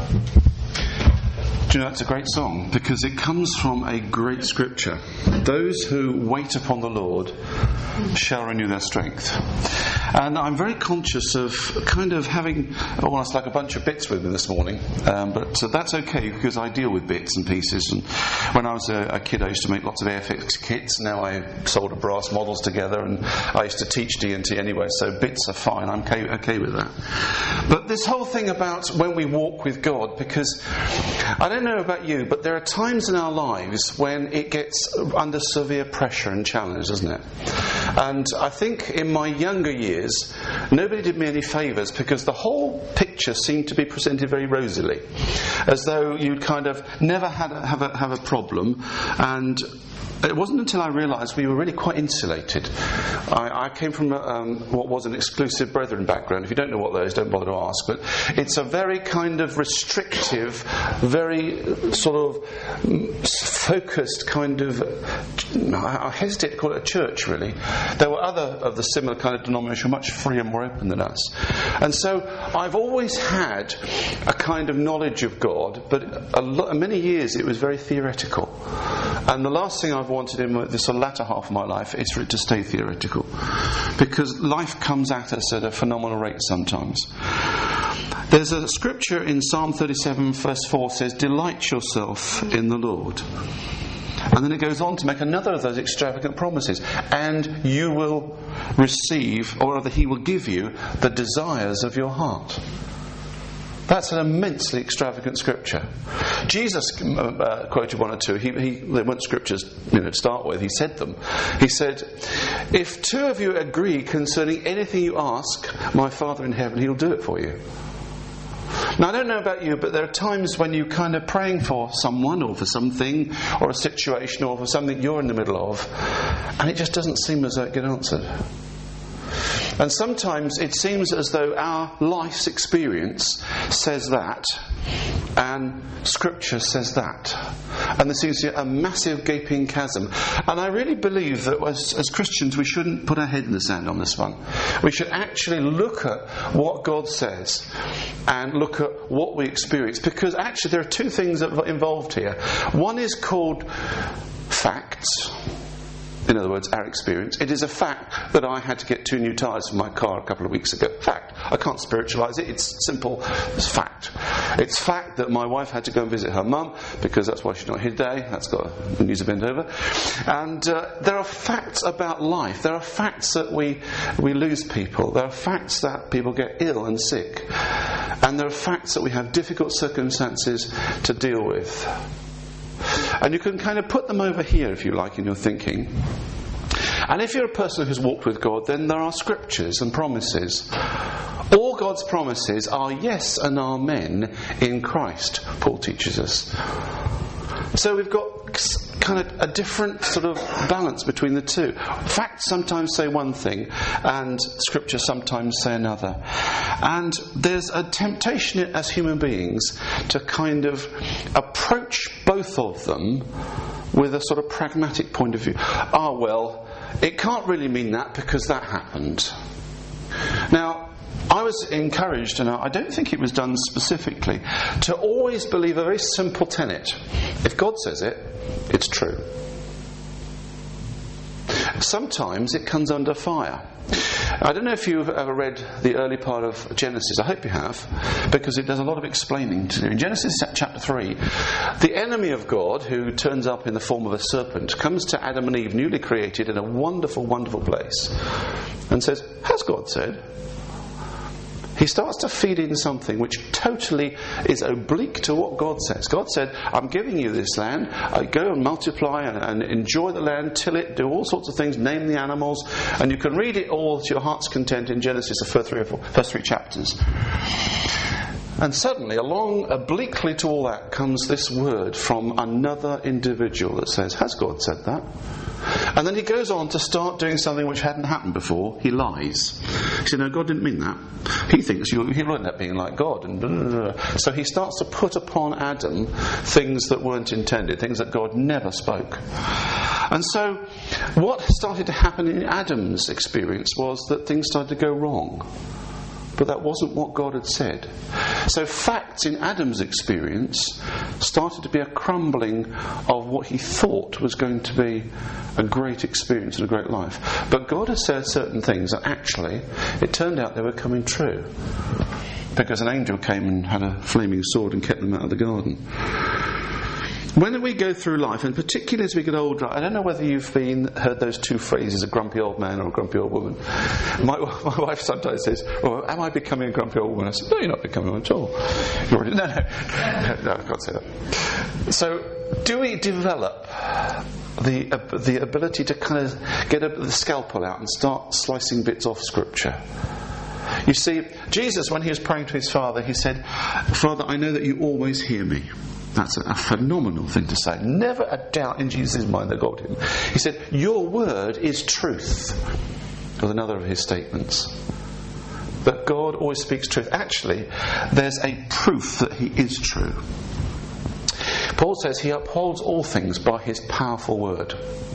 Do you know, that's a great song because it comes from a great scripture. Those who wait upon the Lord shall renew their strength. And I'm very conscious of kind of having almost like a bunch of bits with me this morning, but that's okay because I deal with bits and pieces. And when I was a kid, I used to make lots of Airfix kits. Now I solder brass models together, and I used to teach D&T anyway, so bits are fine. I'm okay with that. But this whole thing about when we walk with God, because I don't know about you, but there are times in our lives when it gets under severe pressure and challenge, doesn't it? And I think in my younger years, nobody did me any favours because the whole picture seemed to be presented very rosily, as though you'd kind of never have a problem. And it wasn't until I realised we were really quite insulated. I came from what was an exclusive brethren background. If you don't know what that is, don't bother to ask. But it's a very kind of restrictive, very sort of focused kind of, I hesitate to call it a church really. There were other of the similar kind of denomination much freer and more open than us. And so I've always had a kind of knowledge of God, but many years it was very theoretical. And the last thing I've wanted in this latter half of my life is for it to stay theoretical, because life comes at us at a phenomenal rate sometimes. There's a scripture in Psalm 37 verse 4 says, "Delight yourself in the Lord." And then it goes on to make another of those extravagant promises. And you will receive, or rather he will give you, the desires of your heart. That's an immensely extravagant scripture. Jesus quoted one or two. They weren't scriptures to start with. He said them. He said, "If two of you agree concerning anything you ask, my Father in heaven, he'll do it for you." Now, I don't know about you, but there are times when you're kind of praying for someone or for something or a situation or for something you're in the middle of, and it just doesn't seem as though it gets answered. And sometimes it seems as though our life's experience says that, and Scripture says that. And there seems to be a massive gaping chasm. And I really believe that as Christians we shouldn't put our head in the sand on this one. We should actually look at what God says and look at what we experience. Because actually there are two things that are involved here. One is called facts. In other words, our experience. It is a fact that I had to get 2 new tyres for my car a couple of weeks ago. Fact. I can't spiritualise it. It's simple. It's fact. It's fact that my wife had to go and visit her mum because that's why she's not here today. That's got the news to bend over. And there are facts about life. There are facts that we lose people. There are facts that people get ill and sick. And there are facts that we have difficult circumstances to deal with. And you can kind of put them over here, if you like, in your thinking. And if you're a person who's walked with God, then there are scriptures and promises. All God's promises are yes and amen in Christ, Paul teaches us. So we've got kind of a different sort of balance between the two. Facts sometimes say one thing and Scripture sometimes say another. And there's a temptation as human beings to kind of approach both of them with a sort of pragmatic point of view. Well, it can't really mean that because that happened. Now, I was encouraged, and I don't think it was done specifically, to always believe a very simple tenet. If God says it, it's true. Sometimes it comes under fire. I don't know if you've ever read the early part of Genesis. I hope you have, because it does a lot of explaining to do. In Genesis chapter 3, the enemy of God, who turns up in the form of a serpent, comes to Adam and Eve, newly created in a wonderful, wonderful place, and says, "Has God said?" He starts to feed in something which totally is oblique to what God says. God said, "I'm giving you this land. Go and multiply and enjoy the land, till it, do all sorts of things, name the animals." And you can read it all to your heart's content in Genesis, the first 3 chapters. And suddenly, along obliquely to all that, comes this word from another individual that says, "Has God said that?" And then he goes on to start doing something which hadn't happened before. He lies. He said, "No, God didn't mean that." He thinks he'll end up being like God. And blah, blah, blah. So he starts to put upon Adam things that weren't intended, things that God never spoke. And so what started to happen in Adam's experience was that things started to go wrong. but that wasn't what God had said. So facts in Adam's experience started to be a crumbling of what he thought was going to be a great experience and a great life. But God had said certain things that actually, it turned out they were coming true. Because an angel came and had a flaming sword and kept them out of the garden. When we go through life, and particularly as we get older, I don't know whether you've heard those two phrases, a grumpy old man or a grumpy old woman. My wife sometimes says, "Well, am I becoming a grumpy old woman?" I said, "No, you're not becoming one at all." No, I can't say that. So, do we develop the ability to kind of get the scalpel out and start slicing bits off Scripture? You see, Jesus, when he was praying to his Father, he said, "Father, I know that you always hear me." That's a phenomenal thing to say. Never a doubt in Jesus' mind that God him. He said, "Your word is truth," was another of his statements. That God always speaks truth. Actually, there's a proof that he is true. Paul says he upholds all things by his powerful word.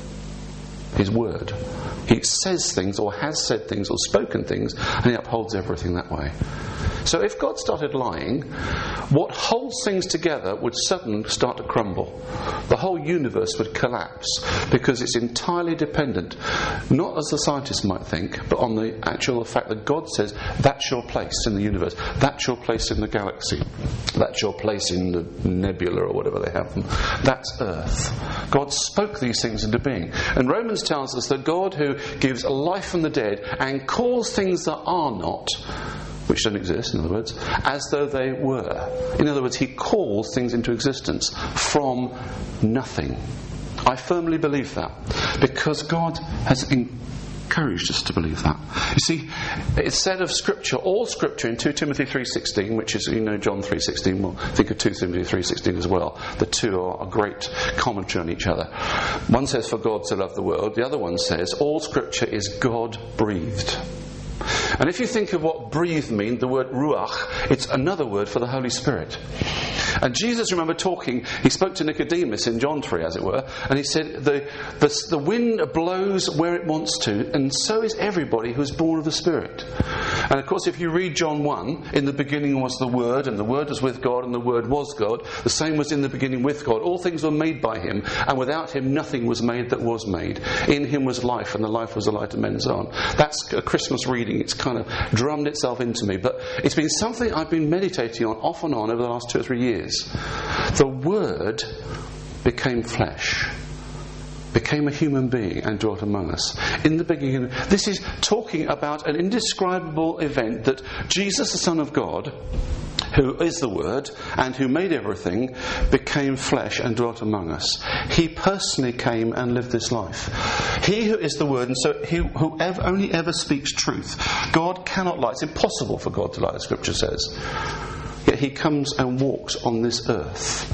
His word. He says things, or has said things, or spoken things, and he upholds everything that way. So if God started lying, what holds things together would suddenly start to crumble. The whole universe would collapse because it's entirely dependent, not as the scientists might think, but on the actual fact that God says that's your place in the universe, that's your place in the galaxy, that's your place in the nebula or whatever they have them. That's Earth. God spoke these things into being. And Romans tells us that God who gives life from the dead and calls things that are not, which don't exist, in other words, as though they were. In other words, he calls things into existence from nothing. I firmly believe that, because God has encouraged us to believe that. You see, it's said of Scripture, all Scripture in 2 Timothy 3:16, which is, John 3:16, we'll think of 2 Timothy 3:16 as well. The two are a great commentary on each other. One says, "For God so loved the world." The other one says, "All Scripture is God-breathed." And if you think of what breathe means, the word ruach, it's another word for the Holy Spirit. And Jesus, remember talking, he spoke to Nicodemus in John 3, as it were, and he said, the wind blows where it wants to, and so is everybody who is born of the Spirit. And of course, if you read John 1, in the beginning was the Word, and the Word was with God, and the Word was God. The same was in the beginning with God. All things were made by him, and without him nothing was made that was made. In him was life, and the life was the light of men, and so on. That's a Christmas reading. It's kind of drummed itself into me. But it's been something I've been meditating on off and on over the last 2 or 3 years. The Word became flesh, became a human being and dwelt among us. In the beginning, this is talking about an indescribable event that Jesus, the Son of God, who is the Word and who made everything, became flesh and dwelt among us. He personally came and lived this life. He who is the Word, and so he who only ever speaks truth. God cannot lie. It's impossible for God to lie, the Scripture says. Yet he comes and walks on this earth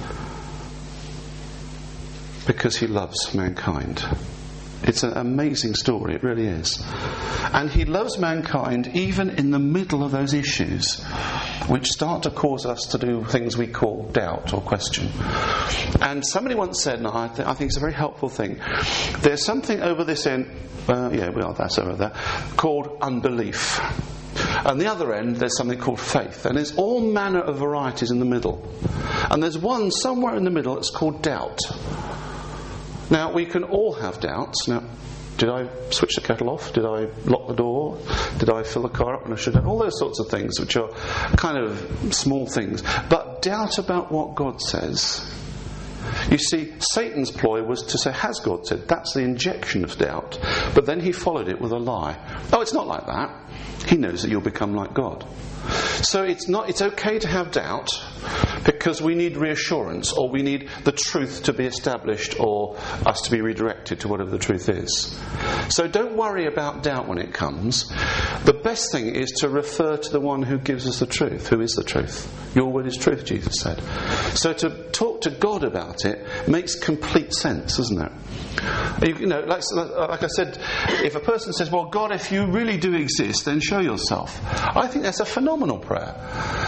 because he loves mankind. It's an amazing story, it really is. And he loves mankind even in the middle of those issues which start to cause us to do things we call doubt or question. And somebody once said, and I think it's a very helpful thing, there's something over this end, that's over there, called unbelief. And the other end, there's something called faith. And there's all manner of varieties in the middle. And there's one somewhere in the middle that's called doubt. Now, we can all have doubts. Now, did I switch the kettle off? Did I lock the door? Did I fill the car up when I should have? All those sorts of things, which are kind of small things. But doubt about what God says. You see, Satan's ploy was to say, has God said? That's the injection of doubt. But then he followed it with a lie. Oh, it's not like that. He knows that you'll become like God. So it's okay to have doubt, because we need reassurance, or we need the truth to be established, or us to be redirected to whatever the truth is. So don't worry about doubt when it comes. The best thing is to refer to the one who gives us the truth, who is the truth. Your word is truth, Jesus said. So to talk to God about it makes complete sense, doesn't it? Like I said, if a person says, "Well, God, if you really do exist, then show yourself," I think that's a phenomenal prayer,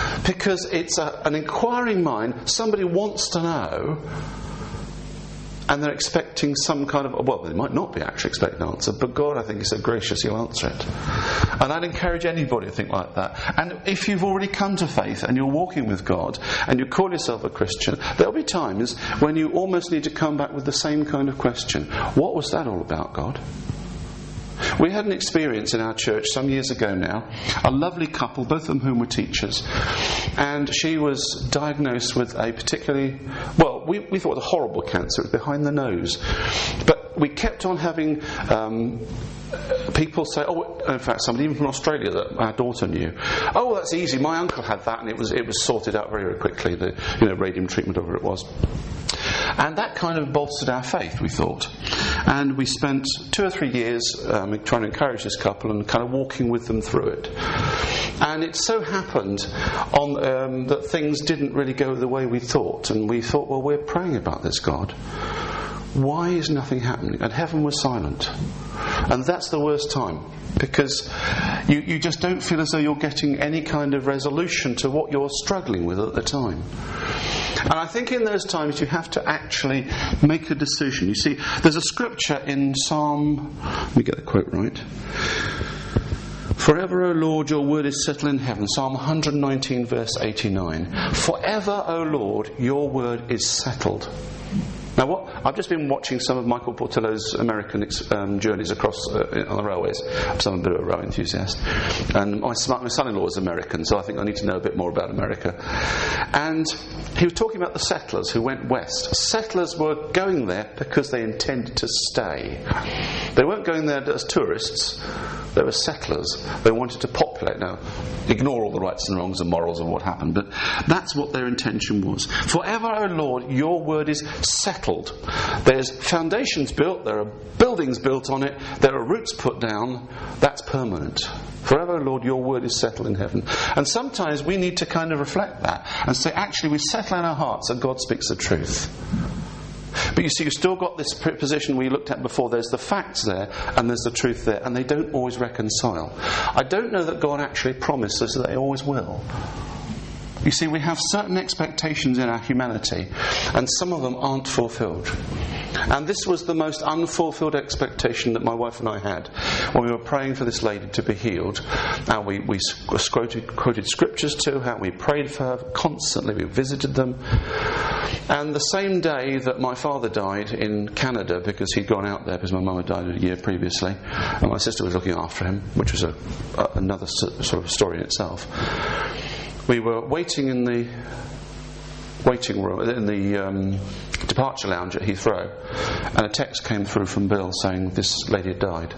because it's an inquiring mind. Somebody wants to know, and they're expecting some kind of, well, they might not be actually expecting an answer, but God, I think, is so gracious, He'll answer it. And I'd encourage anybody to think like that. And if you've already come to faith and you're walking with God and you call yourself a Christian, there'll be times when you almost need to come back with the same kind of question. What was that all about, God? We had an experience in our church some years ago now, a lovely couple, both of whom were teachers, and she was diagnosed with a particularly, well, we thought it was a horrible cancer, it was behind the nose, but we kept on having people say, oh, in fact, somebody even from Australia that our daughter knew, oh, that's easy, my uncle had that, and it was sorted out very, very quickly, the radium treatment, whatever it was. And that kind of bolstered our faith, we thought. And we spent 2 or 3 years trying to encourage this couple and kind of walking with them through it. And it so happened that things didn't really go the way we thought. And we thought, well, we're praying about this, God. Why is nothing happening? And heaven was silent. And that's the worst time. Because you just don't feel as though you're getting any kind of resolution to what you're struggling with at the time. And I think in those times you have to actually make a decision. You see, there's a scripture in Psalm, let me get the quote right. Forever, O Lord, your word is settled in heaven. Psalm 119, verse 89. Forever, O Lord, your word is settled. Now, I've just been watching some of Michael Portillo's American journeys across on the railways. I'm a bit of a rail enthusiast. And my son-in-law is American, so I think I need to know a bit more about America. And he was talking about the settlers who went west. Settlers were going there because they intended to stay. They weren't going there as tourists. They were settlers. They wanted to populate. Now, ignore all the rights and wrongs and morals of what happened, but that's what their intention was. Forever, O Lord, your word is settled. There's foundations built, there are buildings built on it, there are roots put down. That's permanent. Forever, O Lord, your word is settled in heaven. And sometimes we need to kind of reflect that and say, actually, we settle in our hearts and God speaks the truth. But you see, you've still got this position we looked at before. There's the facts there and there's the truth there, and they don't always reconcile. I don't know that God actually promises that they always will. You see, we have certain expectations in our humanity, and some of them aren't fulfilled. And this was the most unfulfilled expectation that my wife and I had when we were praying for this lady to be healed. And we quoted scriptures to her, and we prayed for her constantly, we visited them. And the same day that my father died in Canada, because he'd gone out there because my mum had died a year previously, and my sister was looking after him, which was another sort of story in itself. We were waiting in the waiting room, in the departure lounge at Heathrow, and a text came through from Bill saying this lady had died.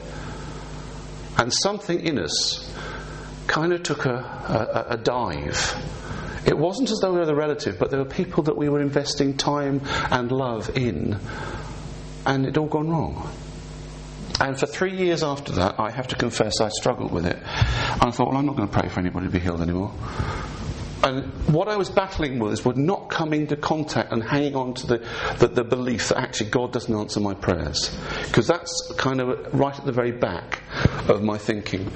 And something in us kind of took a dive. It wasn't as though we were the relative, but there were people that we were investing time and love in, and it had all gone wrong. And for 3 years after that, I have to confess, I struggled with it. And I thought, well, I'm not going to pray for anybody to be healed anymore. And what I was battling with was not coming into contact and hanging on to the belief that actually God doesn't answer my prayers. Because that's kind of right at the very back of my thinking.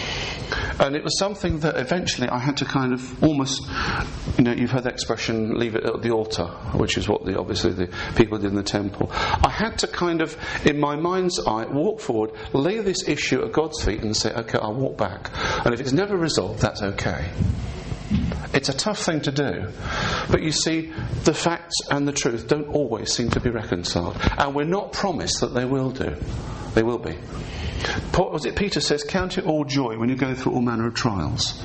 And it was something that eventually I had to kind of almost, you've heard the expression, leave it at the altar, which is what obviously the people did in the temple. I had to kind of, in my mind's eye, walk forward, lay this issue at God's feet and say, okay, I'll walk back. And if it's never resolved, that's okay. It's a tough thing to do. But you see, the facts and the truth don't always seem to be reconciled. And we're not promised that they will do. They will be. Peter says, count it all joy when you go through all manner of trials.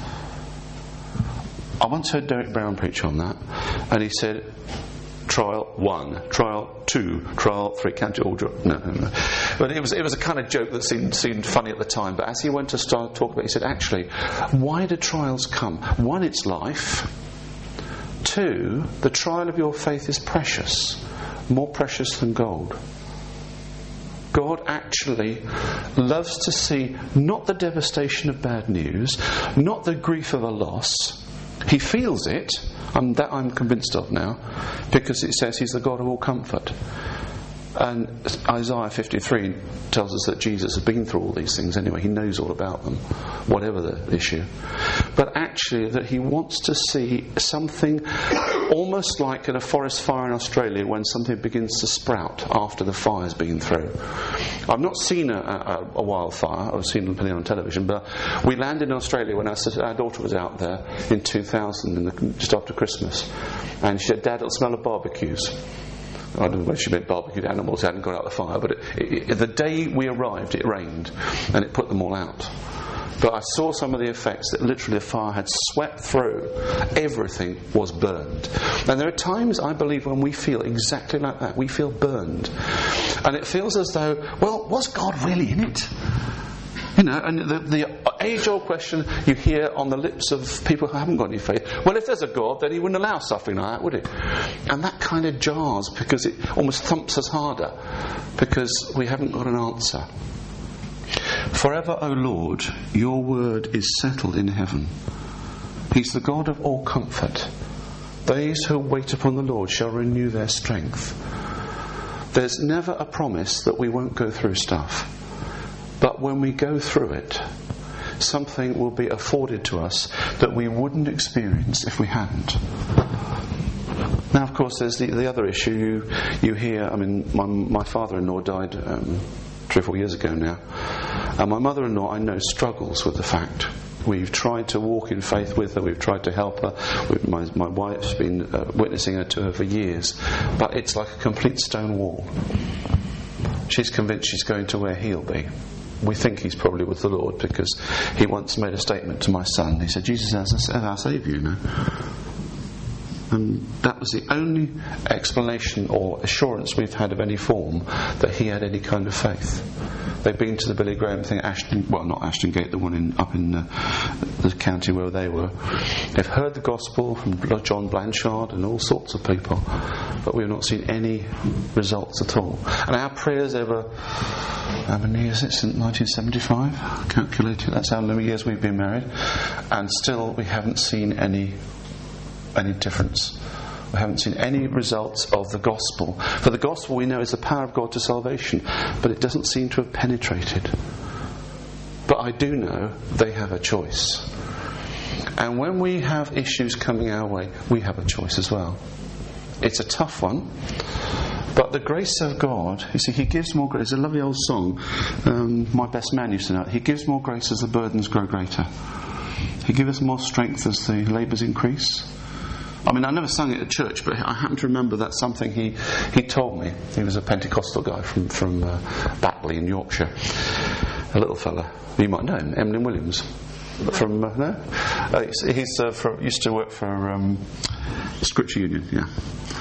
I once heard Derek Brown preach on that, and he said, trial 1, trial 2, trial 3, count it all joy. No. But it was a kind of joke that seemed funny at the time. But as he went to start talking about it, he said, actually, why do trials come? 1, it's life. 2, the trial of your faith is precious, more precious than gold. God actually loves to see not the devastation of bad news, not the grief of a loss. He feels it, and that I'm convinced of now, because it says He's the God of all comfort. And Isaiah 53 tells us that Jesus has been through all these things anyway. He knows all about them, whatever the issue. But actually that He wants to see something almost like in a forest fire in Australia when something begins to sprout after the fire's been through. I've not seen a wildfire. I've seen them on television, but we landed in Australia when our daughter was out there in 2000, just after Christmas, and she said, "Dad, it'll smell of barbecues." I don't know whether she meant barbecued animals hadn't got out the fire, but the day we arrived it rained and it put them all out. But I saw some of the effects that literally the fire had swept through. Everything was burned. And there are times, I believe, when we feel exactly like that. We feel burned. And it feels as though, well, was God really in it? You know, and the age-old question you hear on the lips of people who haven't got any faith, well, if there's a God, then he wouldn't allow suffering like that, would he? And that kind of jars because it almost thumps us harder because we haven't got an answer. Forever, O Lord, your word is settled in heaven. He's the God of all comfort. Those who wait upon the Lord shall renew their strength. There's never a promise that we won't go through stuff. But when we go through it, something will be afforded to us that we wouldn't experience if we hadn't. Now, of course, there's the other issue you hear. I mean, my father-in-law died 3 or 4 years ago now. And my mother-in-law, I know, struggles with the fact. We've tried to walk in faith with her, we've tried to help her. My wife's been witnessing her to her for years. But it's like a complete stone wall. She's convinced she's going to where he'll be. We think he's probably with the Lord because he once made a statement to my son. He said, "Jesus is our Saviour, you know." And that was the only explanation or assurance we've had of any form that he had any kind of faith. They've been to the Billy Graham thing at not Ashton Gate, the one up in the county where they were. They've heard the gospel from John Blanchard and all sorts of people, but we've not seen any results at all. And our prayers over, how many years is it, since 1975? Calculated, that's how many years we've been married, and still we haven't seen any difference. We haven't seen any results of the gospel. For the gospel, we know, is the power of God to salvation, but it doesn't seem to have penetrated. But I do know they have a choice. And when we have issues coming our way, we have a choice as well. It's a tough one, but the grace of God, you see, he gives more grace. It's a lovely old song. My best man used to know it. He gives more grace as the burdens grow greater. He gives us more strength as the labours increase. I mean, I never sung it at church, but I happen to remember that's something he told me. He was a Pentecostal guy from Batley in Yorkshire. A little fella. You might know him, Emlyn Williams. From no? He's used to work for Scripture Union, yeah.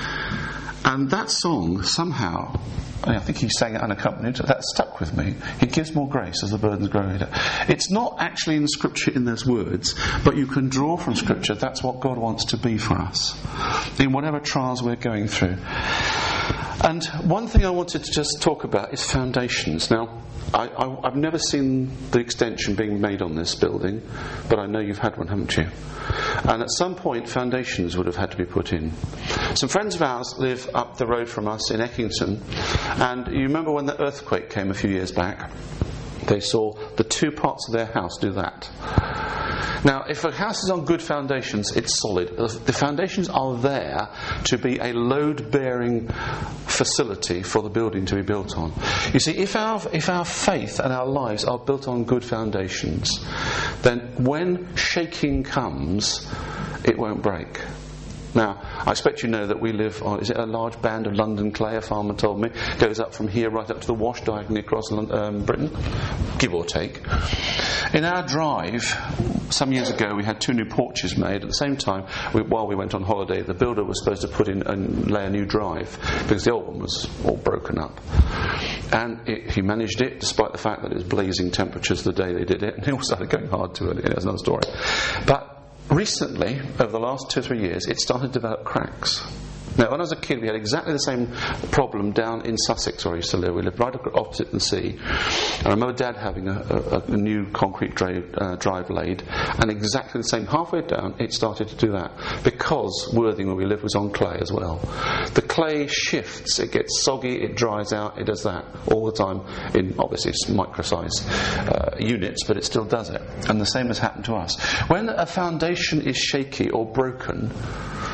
And that song, somehow, I think he sang it unaccompanied, that stuck with me. He gives more grace as the burdens grow greater. It's not actually in Scripture in those words, but you can draw from Scripture. That's what God wants to be for us in whatever trials we're going through. And one thing I wanted to just talk about is foundations. Now, I've never seen the extension being made on this building, but I know you've had one, haven't you? And at some point, foundations would have had to be put in. Some friends of ours live up the road from us in Eckington, and you remember when the earthquake came a few years back? They saw the 2 parts of their house do that. Now, if a house is on good foundations, it's solid. The foundations are there to be a load-bearing facility for the building to be built on. You see, if our faith and our lives are built on good foundations, then when shaking comes, it won't break. Now, I expect you know that we live on, is it a large band of London clay, a farmer told me, goes up from here right up to the Wash diagonally across Britain, give or take. In our drive, some years ago, we had 2 new porches made. At the same time, while we went on holiday, the builder was supposed to put in and lay a new drive because the old one was all broken up. And he managed it, despite the fact that it was blazing temperatures the day they did it, and it all started going hard to it. That's another story. But recently, over the last 2 or 3 years, it started to develop cracks. Now, when I was a kid, we had exactly the same problem down in Sussex, where I used to live. We lived right opposite the sea. And I remember Dad having a new concrete drive laid, and exactly the same, halfway down, it started to do that. Because Worthing, where we live, was on clay as well. The clay shifts, it gets soggy, it dries out, it does that all the time in, obviously, it's micro-size units, but it still does it. And the same has happened to us. When a foundation is shaky or broken,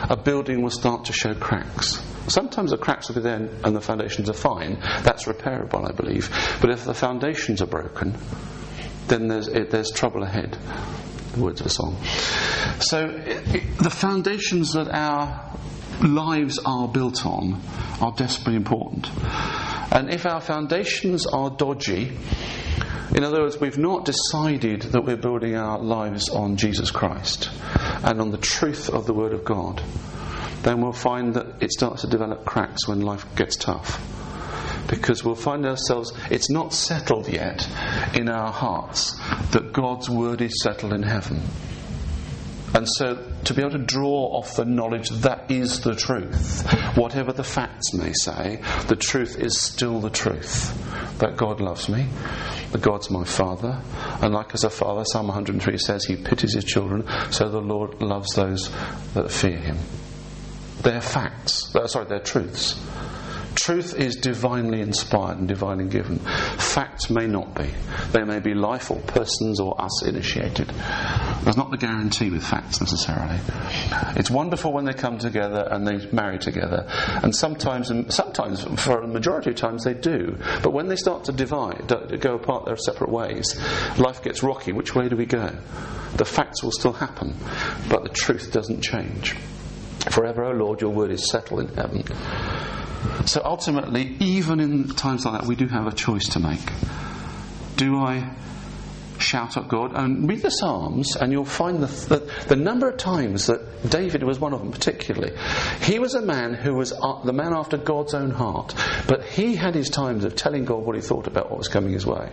a building will start to show cracks. Sometimes the cracks will be there and the foundations are fine. That's repairable, I believe. But if the foundations are broken, then there's trouble ahead. The words of a song. So the foundations that our lives are built on are desperately important. And if our foundations are dodgy, in other words, we've not decided that we're building our lives on Jesus Christ and on the truth of the Word of God, then we'll find that it starts to develop cracks when life gets tough. Because we'll find ourselves, it's not settled yet in our hearts that God's Word is settled in heaven. And so to be able to draw off the knowledge that is the truth, whatever the facts may say, the truth is still the truth. That God loves me, that God's my Father, and like as a father, Psalm 103 says, He pities His children, so the Lord loves those that fear Him. They're facts. They're truths. Truth is divinely inspired and divinely given. Facts may not be. They may be life or persons or us initiated. There's not the guarantee with facts necessarily. It's wonderful when they come together and they marry together. And sometimes for a majority of times they do. But when they start to go apart their separate ways, life gets rocky. Which way do we go? The facts will still happen, but the truth doesn't change. Forever, O Lord, your word is settled in heaven. So ultimately, even in times like that, we do have a choice to make. Do I shout at God? And read the Psalms, and you'll find the number of times that David was one of them particularly. He was a man who was the man after God's own heart, but he had his times of telling God what he thought about what was coming his way.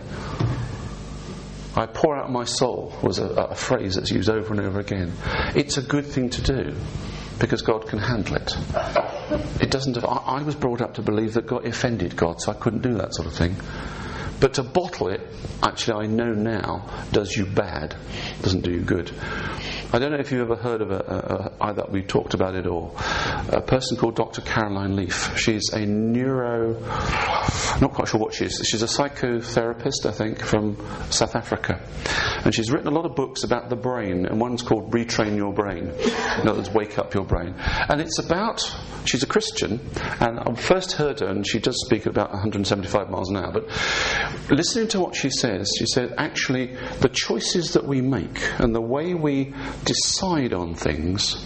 I pour out my soul was a phrase that's used over and over again. It's a good thing to do, because God can handle it. It doesn't. I was brought up to believe that God offended God, so I couldn't do that sort of thing. But to bottle it, actually, I know now, does you bad, doesn't do you good. I don't know if you've ever heard of either we talked about it or a person called Dr. Caroline Leaf. She's a not quite sure what she is. She's a psychotherapist, I think, from South Africa. And she's written a lot of books about the brain, and one's called Retrain Your Brain. In other words, Wake Up Your Brain. And it's about, she's a Christian, and I first heard her, and she does speak at about 175 miles an hour, but listening to what she said, actually, the choices that we make and the way we decide on things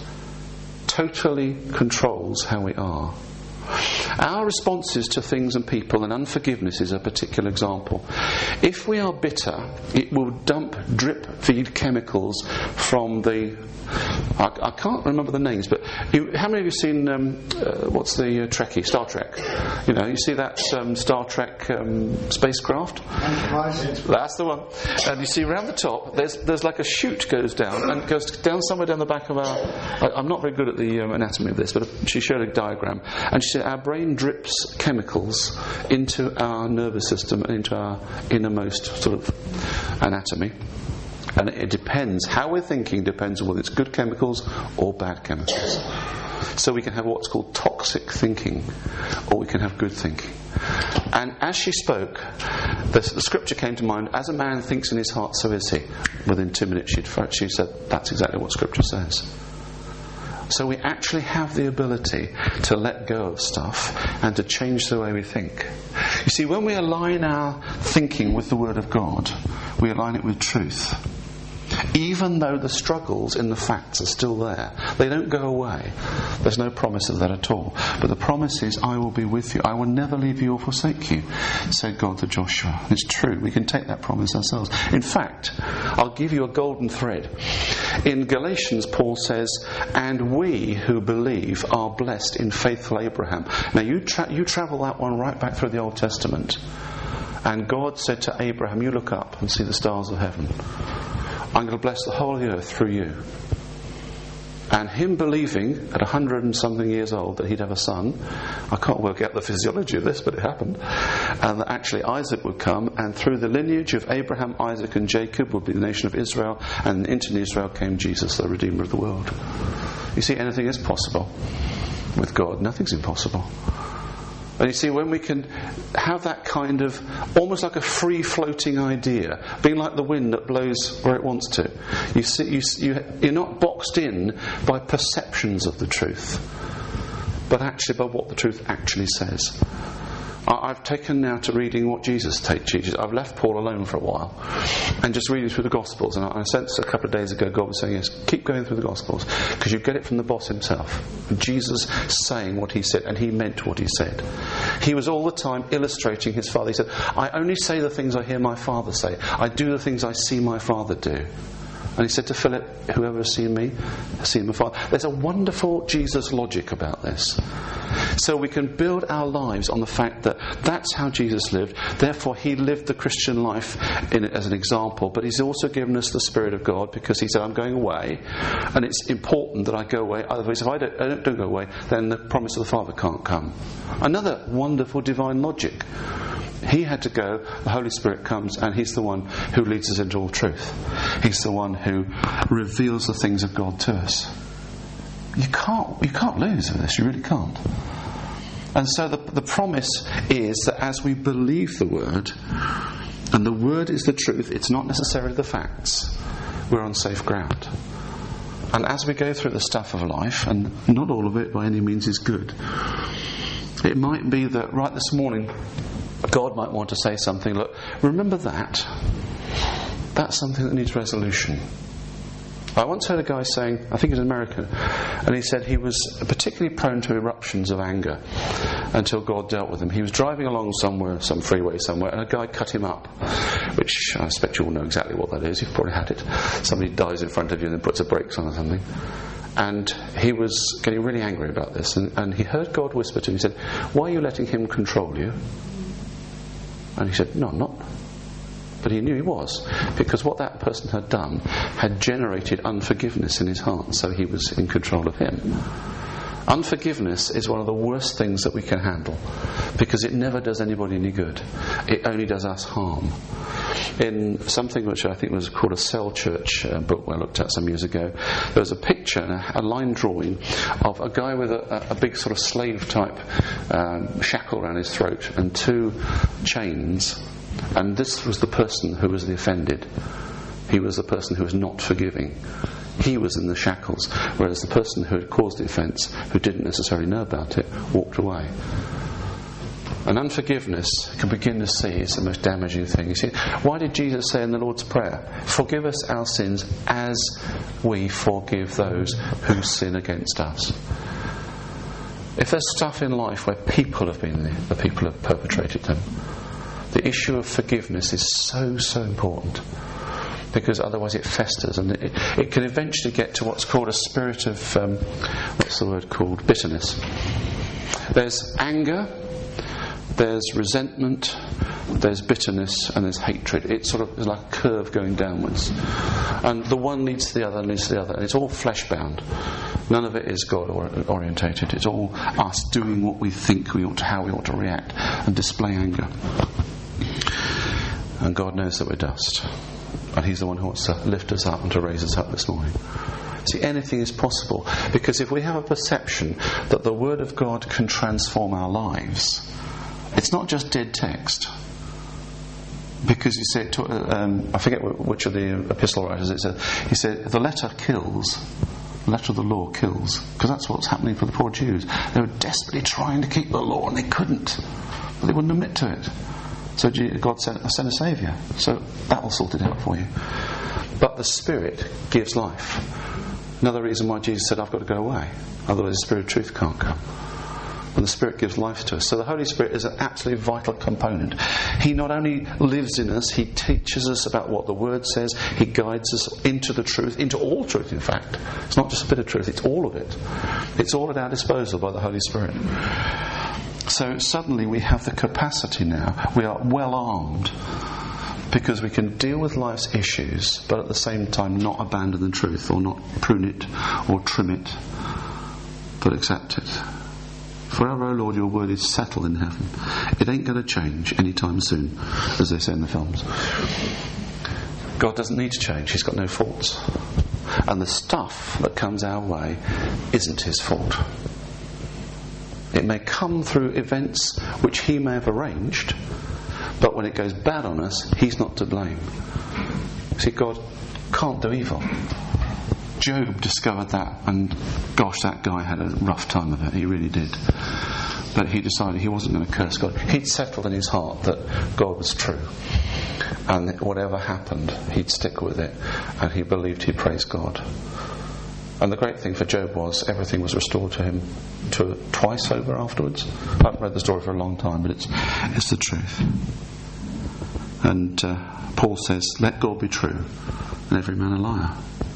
totally controls how we are. Our responses to things and people, and unforgiveness is a particular example. If we are bitter, it will drip feed chemicals from the... I can't remember the names, but how many of you have seen what's the Trekkie, Star Trek? You know, you see that Star Trek spacecraft? That's the one. And you see around the top, there's like a chute goes down, and goes down somewhere down the back of our... I'm not very good at the anatomy of this, but she showed a diagram, and she said our brain drips chemicals into our nervous system and into our innermost sort of anatomy. And it depends, how we're thinking depends on whether it's good chemicals or bad chemicals. So we can have what's called toxic thinking, or we can have good thinking. And as she spoke, the scripture came to mind, as a man thinks in his heart, so is he. Within 2 minutes she said, that's exactly what scripture says. So we actually have the ability to let go of stuff and to change the way we think. You see, when we align our thinking with the Word of God, we align it with truth. Even though the struggles in the facts are still there, they don't go away. There's no promise of that at all. But the promise is, I will be with you. I will never leave you or forsake you, said God to Joshua. It's true. We can take that promise ourselves. In fact, I'll give you a golden thread. In Galatians, Paul says, and we who believe are blessed in faithful Abraham. Now you travel that one right back through the Old Testament. And God said to Abraham, you look up and see the stars of heaven. I'm going to bless the whole of the earth through you. And him believing at 100 and something years old that he'd have a son, I can't work out the physiology of this, but it happened, and that actually Isaac would come, and through the lineage of Abraham, Isaac and Jacob would be the nation of Israel, and into Israel came Jesus, the Redeemer of the world. You see, anything is possible with God. Nothing's impossible. And you see, when we can have that kind of, almost like a free-floating idea, being like the wind that blows where it wants to, you're not boxed in by perceptions of the truth, but actually by what the truth actually says. I've taken now to reading what Jesus teaches. I've left Paul alone for a while and just reading through the Gospels. And I sensed a couple of days ago God was saying, yes, keep going through the Gospels, because you get it from the boss himself. Jesus saying what he said, and he meant what he said. He was all the time illustrating his Father. He said, I only say the things I hear my Father say. I do the things I see my Father do. And he said to Philip, whoever has seen me has seen my Father. There's a wonderful Jesus logic about this. So we can build our lives on the fact that that's how Jesus lived. Therefore, he lived the Christian life as an example. But he's also given us the Spirit of God, because he said, I'm going away. And it's important that I go away. Otherwise, if I don't go away, then the promise of the Father can't come. Another wonderful divine logic. He had to go, the Holy Spirit comes, and he's the one who leads us into all truth. He's the one who reveals the things of God to us. You can't lose with this, you really can't. And so the promise is that as we believe the Word, and the Word is the truth, it's not necessarily the facts, we're on safe ground. And as we go through the stuff of life, and not all of it by any means is good, it might be that right this morning God might want to say something. Look, remember that. That's something that needs resolution. I once heard a guy saying, I think he's American, and he said he was particularly prone to eruptions of anger until God dealt with him. He was driving along somewhere, some freeway somewhere, and a guy cut him up, which I expect you all know exactly what that is. You've probably had it. Somebody dies in front of you and then puts the brakes on or something. And he was getting really angry about this, and he heard God whisper to him. He said, why are you letting him control you? And he said, no, I'm not. But he knew he was, because what that person had done had generated unforgiveness in his heart, so he was in control of him. Unforgiveness is one of the worst things that we can handle, because it never does anybody any good. It only does us harm. In something which I think was called a Cell Church book I looked at some years ago, there was a picture, a line drawing of a guy with a big sort of slave type shackle around his throat and two chains, and this was the person who was the offended. He was the person who was not forgiving. He was in the shackles, whereas the person who had caused the offence, who didn't necessarily know about it, walked away. And unforgiveness can begin to see is the most damaging thing. You see, why did Jesus say in the Lord's Prayer, forgive us our sins as we forgive those who sin against us? If there's stuff in life where people have been there, the people have perpetrated them, the issue of forgiveness is so important, because otherwise it festers, and it can eventually get to what's called a spirit of bitterness. There's anger, there's resentment, there's bitterness, and there's hatred. It's sort of like a curve going downwards, and the one leads to the other, and it's all flesh bound. None of it is God orientated. It's all us doing what we think we ought to, how we ought to react and display anger. And God knows that we're dust, and He's the one who wants to lift us up and to raise us up this morning. See, anything is possible, because if we have a perception that the Word of God can transform our lives, it's not just dead text. Because you say, I forget which of the epistle writers it said. He said the letter kills. The letter of the law kills, because that's what's happening for the poor Jews. They were desperately trying to keep the law, and they couldn't. But they wouldn't admit to it. So God sent a Saviour. So that will sort it out for you. But the Spirit gives life. Another reason why Jesus said, I've got to go away. Otherwise the Spirit of truth can't come. And the Spirit gives life to us. So the Holy Spirit is an absolutely vital component. He not only lives in us, He teaches us about what the Word says. He guides us into the truth, into all truth in fact. It's not just a bit of truth, it's all of it. It's all at our disposal by the Holy Spirit. So suddenly we have the capacity now. We are well armed, because we can deal with life's issues, but at the same time not abandon the truth, or not prune it, or trim it, but accept it. Forever, O Lord, your word is settled in heaven. It ain't going to change anytime soon, as they say in the films. God doesn't need to change. He's got no faults. And the stuff that comes our way isn't His fault. It may come through events which he may have arranged, but when it goes bad on us, he's not to blame. See, God can't do evil. Job discovered that, and gosh, that guy had a rough time of it. He really did. But he decided he wasn't going to curse God. He'd settled in his heart that God was true, and whatever happened, he'd stick with it, and he believed he'd praise God. And the great thing for Job was everything was restored to him twice over afterwards. I haven't read the story for a long time, but it's the truth. And Paul says, let God be true and every man a liar.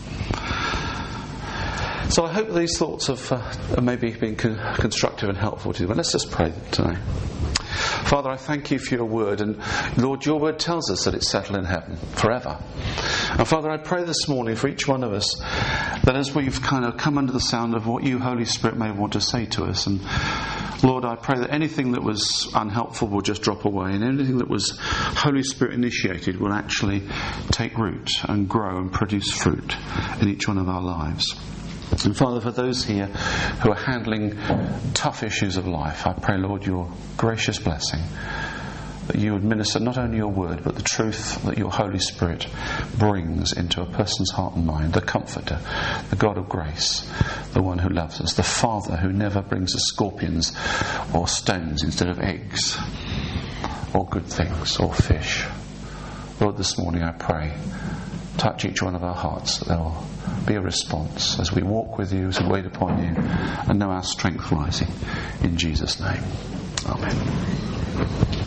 So I hope these thoughts have maybe been constructive and helpful to you. But let's just pray today. Father, I thank you for your word, and Lord, your word tells us that it's settled in heaven forever. And Father, I pray this morning for each one of us that as we've kind of come under the sound of what you, Holy Spirit, may want to say to us, and Lord, I pray that anything that was unhelpful will just drop away, and anything that was Holy Spirit initiated will actually take root and grow and produce fruit in each one of our lives. And Father, for those here who are handling tough issues of life, I pray, Lord, your gracious blessing, that you would minister not only your word, but the truth that your Holy Spirit brings into a person's heart and mind, the Comforter, the God of grace, the one who loves us, the Father who never brings us scorpions or stones instead of eggs, or good things, or fish. Lord, this morning I pray, touch each one of our hearts, that there will be a response as we walk with you, as we wait upon you, and know our strength rising. In Jesus' name. Amen.